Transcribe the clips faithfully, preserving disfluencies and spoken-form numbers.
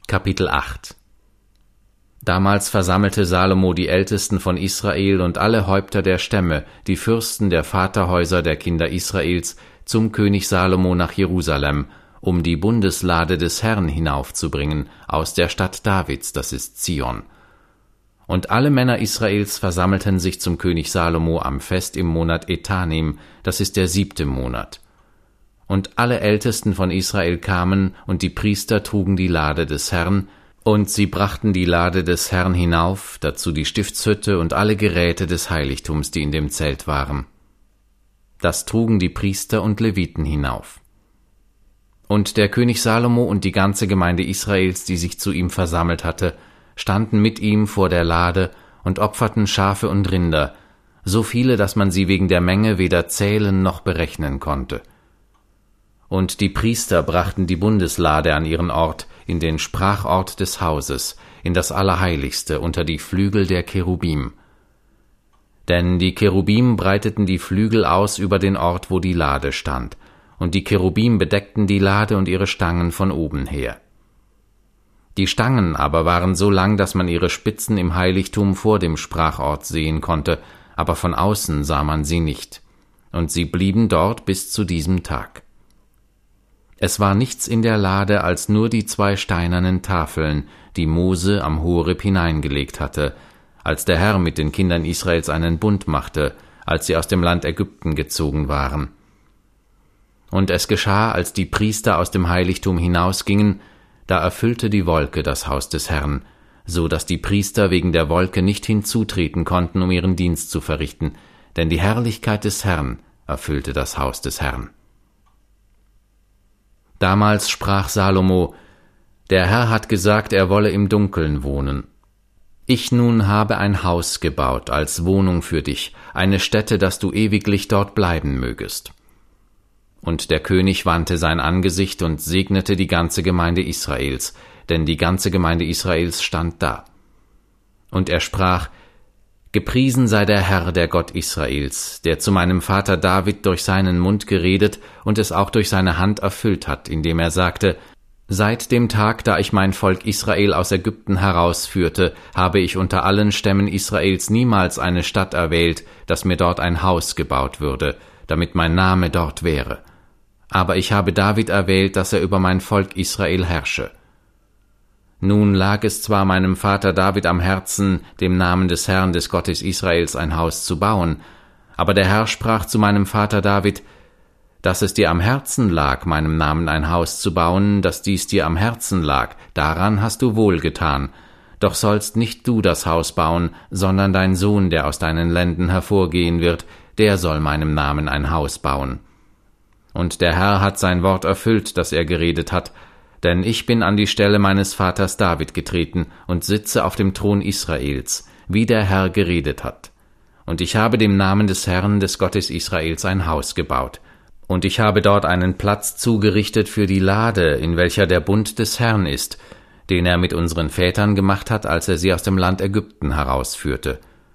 Kapitel acht. Damals versammelte Salomo die Ältesten von Israel und alle Häupter der Stämme, die Fürsten der Vaterhäuser der Kinder Israels, zum König Salomo nach Jerusalem, um die Bundeslade des Herrn hinaufzubringen, aus der Stadt Davids, das ist Zion. Und alle Männer Israels versammelten sich zum König Salomo am Fest im Monat Etanim, das ist der siebte Monat. Und alle Ältesten von Israel kamen, und die Priester trugen die Lade des Herrn, und sie brachten die Lade des Herrn hinauf, dazu die Stiftshütte und alle Geräte des Heiligtums, die in dem Zelt waren. Das trugen die Priester und Leviten hinauf. Und der König Salomo und die ganze Gemeinde Israels, die sich zu ihm versammelt hatte, standen mit ihm vor der Lade und opferten Schafe und Rinder, so viele, dass man sie wegen der Menge weder zählen noch berechnen konnte. Und die Priester brachten die Bundeslade an ihren Ort, in den Sprachort des Hauses, in das Allerheiligste, unter die Flügel der Cherubim. Denn die Cherubim breiteten die Flügel aus über den Ort, wo die Lade stand, und die Cherubim bedeckten die Lade und ihre Stangen von oben her. Die Stangen aber waren so lang, dass man ihre Spitzen im Heiligtum vor dem Sprachort sehen konnte, aber von außen sah man sie nicht, und sie blieben dort bis zu diesem Tag. Es war nichts in der Lade als nur die zwei steinernen Tafeln, die Mose am Horeb hineingelegt hatte, als der Herr mit den Kindern Israels einen Bund machte, als sie aus dem Land Ägypten gezogen waren. Und es geschah, als die Priester aus dem Heiligtum hinausgingen, da erfüllte die Wolke das Haus des Herrn, so dass die Priester wegen der Wolke nicht hinzutreten konnten, um ihren Dienst zu verrichten, denn die Herrlichkeit des Herrn erfüllte das Haus des Herrn. Damals sprach Salomo: Der Herr hat gesagt, er wolle im Dunkeln wohnen. Ich nun habe ein Haus gebaut als Wohnung für dich, eine Stätte, dass du ewiglich dort bleiben mögest. Und der König wandte sein Angesicht und segnete die ganze Gemeinde Israels, denn die ganze Gemeinde Israels stand da. Und er sprach: Gepriesen sei der Herr, der Gott Israels, der zu meinem Vater David durch seinen Mund geredet und es auch durch seine Hand erfüllt hat, indem er sagte: Seit dem Tag, da ich mein Volk Israel aus Ägypten herausführte, habe ich unter allen Stämmen Israels niemals eine Stadt erwählt, dass mir dort ein Haus gebaut würde, damit mein Name dort wäre. Aber ich habe David erwählt, dass er über mein Volk Israel herrsche. Nun lag es zwar meinem Vater David am Herzen, dem Namen des Herrn, des Gottes Israels, ein Haus zu bauen, aber der Herr sprach zu meinem Vater David: Dass es dir am Herzen lag, meinem Namen ein Haus zu bauen, dass dies dir am Herzen lag, daran hast du wohl getan. Doch sollst nicht du das Haus bauen, sondern dein Sohn, der aus deinen Lenden hervorgehen wird, der soll meinem Namen ein Haus bauen. Und der Herr hat sein Wort erfüllt, das er geredet hat, denn ich bin an die Stelle meines Vaters David getreten und sitze auf dem Thron Israels, wie der Herr geredet hat. Und ich habe dem Namen des Herrn, des Gottes Israels, ein Haus gebaut. Und ich habe dort einen Platz zugerichtet für die Lade, in welcher der Bund des Herrn ist, den er mit unseren Vätern gemacht hat, als er sie aus dem Land Ägypten herausführte.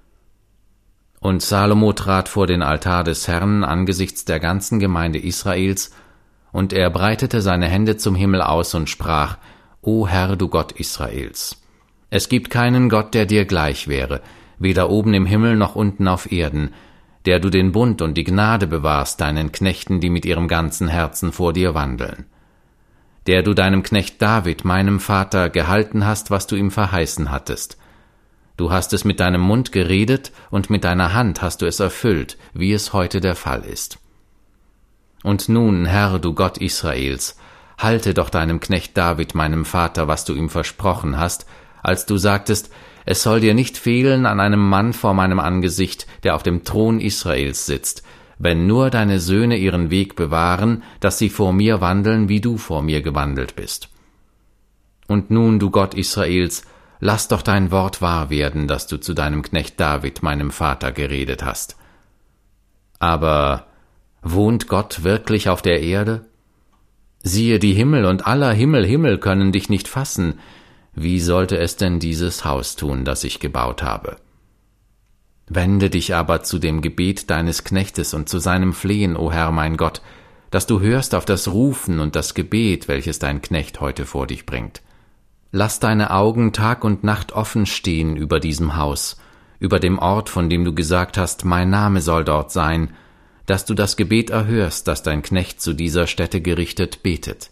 Und Salomo trat vor den Altar des Herrn angesichts der ganzen Gemeinde Israels, und er breitete seine Hände zum Himmel aus und sprach: O Herr, du Gott Israels! Es gibt keinen Gott, der dir gleich wäre, weder oben im Himmel noch unten auf Erden, der du den Bund und die Gnade bewahrst deinen Knechten, die mit ihrem ganzen Herzen vor dir wandeln. Der du deinem Knecht David, meinem Vater, gehalten hast, was du ihm verheißen hattest. Du hast es mit deinem Mund geredet, und mit deiner Hand hast du es erfüllt, wie es heute der Fall ist. Und nun, Herr, du Gott Israels, halte doch deinem Knecht David, meinem Vater, was du ihm versprochen hast, als du sagtest: Es soll dir nicht fehlen an einem Mann vor meinem Angesicht, der auf dem Thron Israels sitzt, wenn nur deine Söhne ihren Weg bewahren, dass sie vor mir wandeln, wie du vor mir gewandelt bist. Und nun, du Gott Israels, lass doch dein Wort wahr werden, das du zu deinem Knecht David, meinem Vater, geredet hast. Aber wohnt Gott wirklich auf der Erde? Siehe, die Himmel und aller Himmel Himmel können dich nicht fassen. Wie sollte es denn dieses Haus tun, das ich gebaut habe? Wende dich aber zu dem Gebet deines Knechtes und zu seinem Flehen, o Herr mein Gott, dass du hörst auf das Rufen und das Gebet, welches dein Knecht heute vor dich bringt. lass deine Augen Tag und Nacht offen stehen über diesem Haus, über dem Ort, von dem du gesagt hast, mein Name soll dort sein, dass du das Gebet erhörst, das dein Knecht zu dieser Stätte gerichtet betet.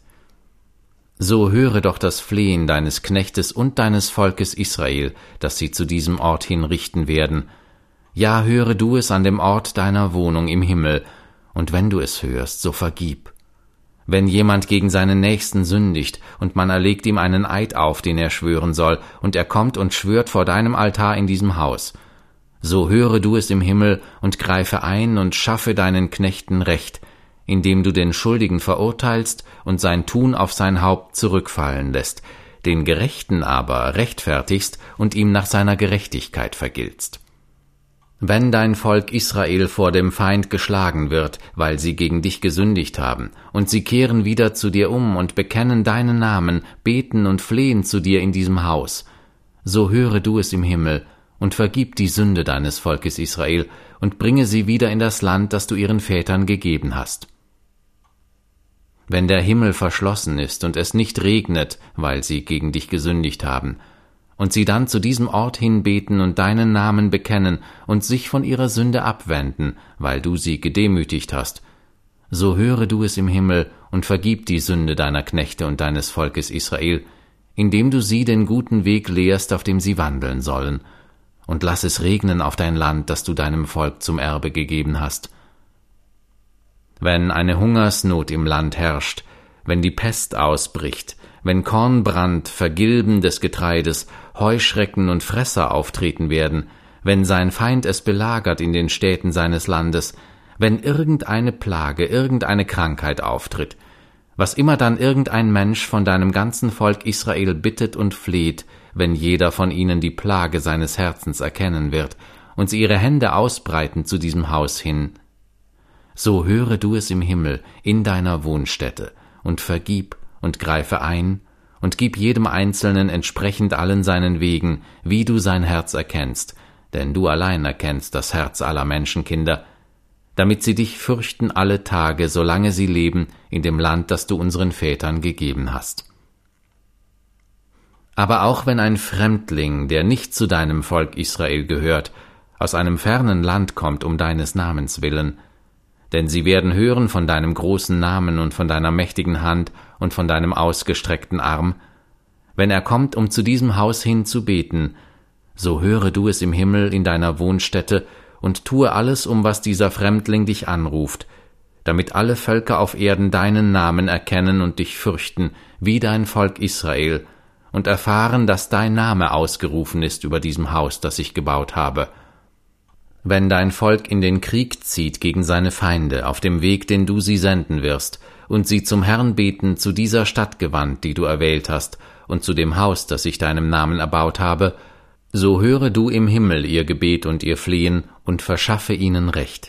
So höre doch das Flehen deines Knechtes und deines Volkes Israel, das sie zu diesem Ort hin richten werden. Ja, höre du es an dem Ort deiner Wohnung im Himmel, und wenn du es hörst, so vergib. Wenn jemand gegen seinen Nächsten sündigt, und man erlegt ihm einen Eid auf, den er schwören soll, und er kommt und schwört vor deinem Altar in diesem Haus, so höre du es im Himmel und greife ein und schaffe deinen Knechten Recht, indem du den Schuldigen verurteilst und sein Tun auf sein Haupt zurückfallen lässt, den Gerechten aber rechtfertigst und ihm nach seiner Gerechtigkeit vergiltst. Wenn dein Volk Israel vor dem Feind geschlagen wird, weil sie gegen dich gesündigt haben, und sie kehren wieder zu dir um und bekennen deinen Namen, beten und flehen zu dir in diesem Haus, so höre du es im Himmel und vergib die Sünde deines Volkes Israel und bringe sie wieder in das Land, das du ihren Vätern gegeben hast. Wenn der Himmel verschlossen ist und es nicht regnet, weil sie gegen dich gesündigt haben, und sie dann zu diesem Ort hinbeten und deinen Namen bekennen und sich von ihrer Sünde abwenden, weil du sie gedemütigt hast, so höre du es im Himmel und vergib die Sünde deiner Knechte und deines Volkes Israel, indem du sie den guten Weg lehrst, auf dem sie wandeln sollen, und lass es regnen auf dein Land, das du deinem Volk zum Erbe gegeben hast. Wenn eine Hungersnot im Land herrscht, wenn die Pest ausbricht, wenn Kornbrand, Vergilben des Getreides, Heuschrecken und Fresser auftreten werden, wenn sein Feind es belagert in den Städten seines Landes, wenn irgendeine Plage, irgendeine Krankheit auftritt, was immer dann irgendein Mensch von deinem ganzen Volk Israel bittet und fleht, wenn jeder von ihnen die Plage seines Herzens erkennen wird und sie ihre Hände ausbreiten zu diesem Haus hin, so höre du es im Himmel in deiner Wohnstätte und vergib und greife ein und gib jedem Einzelnen entsprechend allen seinen Wegen, wie du sein Herz erkennst, denn du allein erkennst das Herz aller Menschenkinder, damit sie dich fürchten alle Tage, solange sie leben in dem Land, das du unseren Vätern gegeben hast. Aber auch wenn ein Fremdling, der nicht zu deinem Volk Israel gehört, aus einem fernen Land kommt um deines Namens willen, denn sie werden hören von deinem großen Namen und von deiner mächtigen Hand und von deinem ausgestreckten Arm, wenn er kommt, um zu diesem Haus hin zu beten, so höre du es im Himmel in deiner Wohnstätte und tue alles, um was dieser Fremdling dich anruft, damit alle Völker auf Erden deinen Namen erkennen und dich fürchten, wie dein Volk Israel, und erfahren, dass dein Name ausgerufen ist über diesem Haus, das ich gebaut habe. Wenn dein Volk in den Krieg zieht gegen seine Feinde, auf dem Weg, den du sie senden wirst, und sie zum Herrn beten zu dieser Stadt gewandt, die du erwählt hast, und zu dem Haus, das ich deinem Namen erbaut habe, so höre du im Himmel ihr Gebet und ihr Flehen und verschaffe ihnen Recht.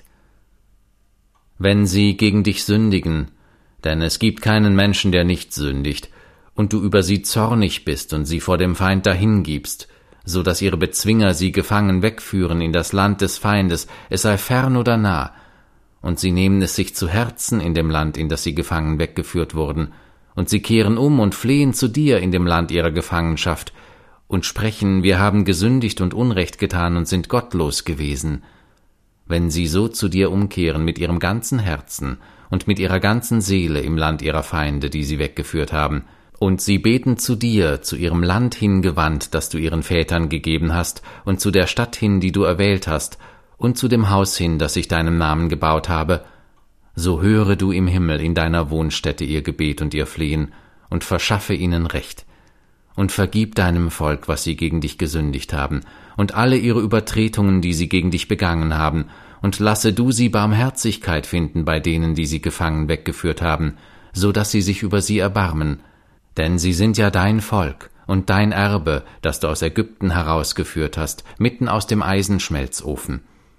Wenn sie gegen dich sündigen, denn es gibt keinen Menschen, der nicht sündigt, und du über sie zornig bist und sie vor dem Feind dahingibst, so dass ihre Bezwinger sie gefangen wegführen in das Land des Feindes, es sei fern oder nah, und sie nehmen es sich zu Herzen in dem Land, in das sie gefangen weggeführt wurden, und sie kehren um und flehen zu dir in dem Land ihrer Gefangenschaft, und sprechen, wir haben gesündigt und Unrecht getan und sind gottlos gewesen. Wenn sie so zu dir umkehren mit ihrem ganzen Herzen und mit ihrer ganzen Seele im Land ihrer Feinde, die sie weggeführt haben, und sie beten zu dir, zu ihrem Land hingewandt, das du ihren Vätern gegeben hast, und zu der Stadt hin, die du erwählt hast, und zu dem Haus hin, das ich deinem Namen gebaut habe, so höre du im Himmel in deiner Wohnstätte ihr Gebet und ihr Flehen, und verschaffe ihnen Recht, und vergib deinem Volk, was sie gegen dich gesündigt haben, und alle ihre Übertretungen, die sie gegen dich begangen haben, und lasse du sie Barmherzigkeit finden bei denen, die sie gefangen weggeführt haben, so dass sie sich über sie erbarmen, denn sie sind ja dein Volk und dein Erbe, das du aus Ägypten herausgeführt hast, mitten aus dem Eisenschmelzofen.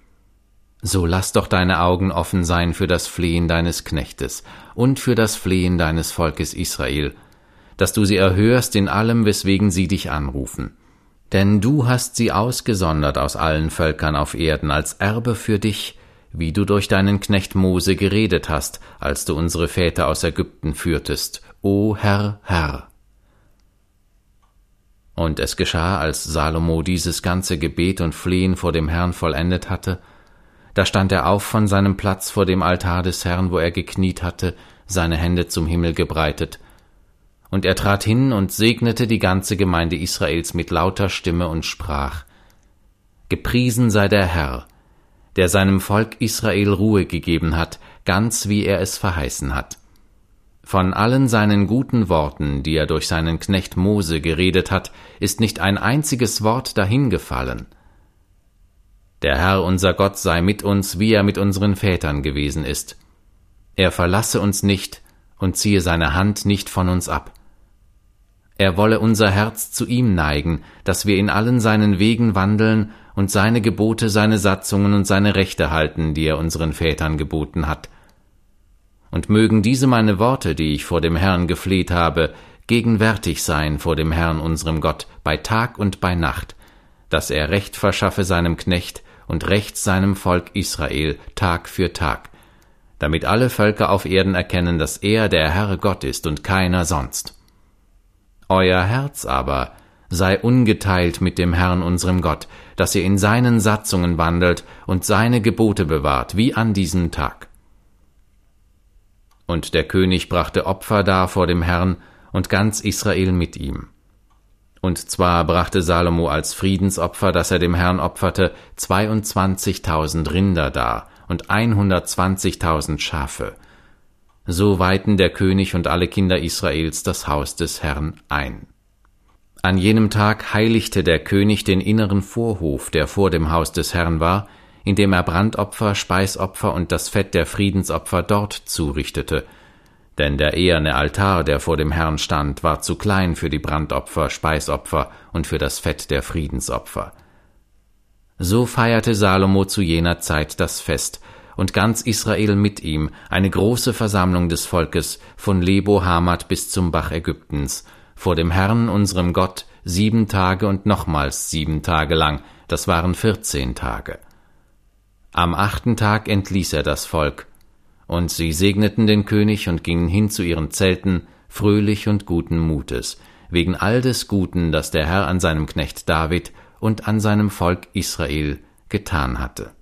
So lass doch deine Augen offen sein für das Flehen deines Knechtes und für das Flehen deines Volkes Israel, dass du sie erhörst in allem, weswegen sie dich anrufen. Denn du hast sie ausgesondert aus allen Völkern auf Erden als Erbe für dich, wie du durch deinen Knecht Mose geredet hast, als du unsere Väter aus Ägypten führtest, O Herr, Herr. Und es geschah, als Salomo dieses ganze Gebet und Flehen vor dem Herrn vollendet hatte, da stand er auf von seinem Platz vor dem Altar des Herrn, wo er gekniet hatte, seine Hände zum Himmel gebreitet. Und er trat hin und segnete die ganze Gemeinde Israels mit lauter Stimme und sprach: Gepriesen sei der Herr, der seinem Volk Israel Ruhe gegeben hat, ganz wie er es verheißen hat. Von allen seinen guten Worten, die er durch seinen Knecht Mose geredet hat, ist nicht ein einziges Wort dahingefallen. Der Herr unser Gott sei mit uns, wie er mit unseren Vätern gewesen ist. Er verlasse uns nicht und ziehe seine Hand nicht von uns ab. Er wolle unser Herz zu ihm neigen, dass wir in allen seinen Wegen wandeln und seine Gebote, seine Satzungen und seine Rechte halten, die er unseren Vätern geboten hat. Und mögen diese meine Worte, die ich vor dem Herrn gefleht habe, gegenwärtig sein vor dem Herrn unserem Gott, bei Tag und bei Nacht, dass er Recht verschaffe seinem Knecht und Recht seinem Volk Israel Tag für Tag, damit alle Völker auf Erden erkennen, dass er der Herr Gott ist und keiner sonst. Euer Herz aber sei ungeteilt mit dem Herrn unserem Gott, dass ihr in seinen Satzungen wandelt und seine Gebote bewahrt, wie an diesem Tag. Und der König brachte Opfer dar vor dem Herrn und ganz Israel mit ihm. Und zwar brachte Salomo als Friedensopfer, das er dem Herrn opferte, zweiundzwanzigtausend Rinder dar und hundertzwanzigtausend Schafe. So weihten der König und alle Kinder Israels das Haus des Herrn ein. An jenem Tag heiligte der König den inneren Vorhof, der vor dem Haus des Herrn war, indem er Brandopfer, Speisopfer und das Fett der Friedensopfer dort zurichtete, denn der eherne Altar, der vor dem Herrn stand, war zu klein für die Brandopfer, Speisopfer und für das Fett der Friedensopfer. So feierte Salomo zu jener Zeit das Fest, und ganz Israel mit ihm, eine große Versammlung des Volkes, von Lebo Hamat bis zum Bach Ägyptens, vor dem Herrn unserem Gott, sieben Tage und nochmals sieben Tage lang, das waren vierzehn Tage. Am achten Tag entließ er das Volk, und sie segneten den König und gingen hin zu ihren Zelten, fröhlich und guten Mutes, wegen all des Guten, das der Herr an seinem Knecht David und an seinem Volk Israel getan hatte.